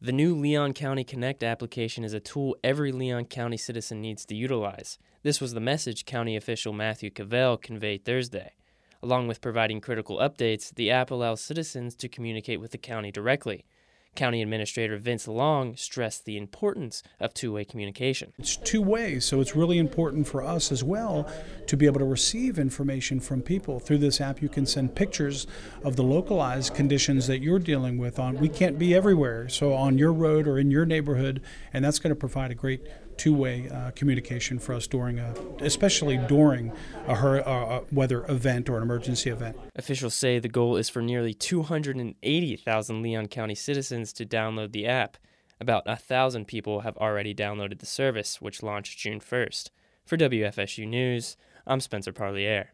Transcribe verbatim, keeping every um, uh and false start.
The new Leon County Connect application is a tool every Leon County citizen needs to utilize. This was the message County official Matthew Cavell conveyed Thursday. Along with providing critical updates, the app allows citizens to communicate with the county directly. County Administrator Vince Long stressed the importance of two-way communication. It's two ways, so it's really important for us as well to be able to receive information from people. Through this app, you can send pictures of the localized conditions that you're dealing with. On we can't be everywhere, so on your road or in your neighborhood, and that's going to provide a great two-way uh, communication for us during a, especially during a, hur- a weather event or an emergency event. Officials say the goal is for nearly two hundred eighty thousand Leon County citizens to download the app. About one thousand people have already downloaded the service, which launched June first. For W F S U News, I'm Spencer Parlier.